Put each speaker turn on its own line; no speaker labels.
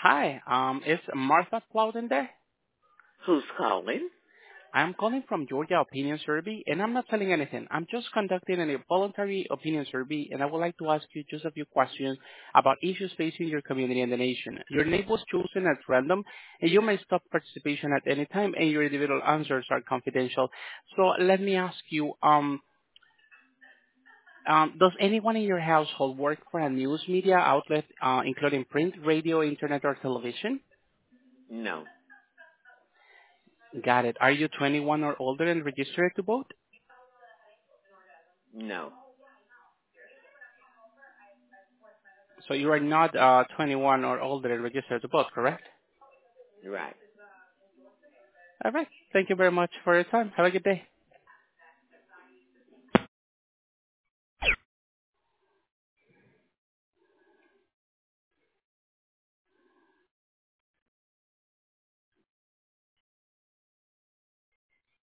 Hi, is Martha Plowden there?
Who's calling?
I'm calling from Georgia Opinion Survey, and I'm not selling anything. I'm just conducting a voluntary opinion survey, and I would like to ask you just a few questions about issues facing your community and the nation. Your name was chosen at random, and you may stop participation at any time, and your individual answers are confidential. So let me ask you, does anyone in your household work for a news media outlet, including print, radio, internet, or television?
No,
Got it. Are you 21 or older and registered to vote?
no.
So you are not 21 or older and registered to vote, correct?
Right.
All right. Thank you very much for your time. Have a good day.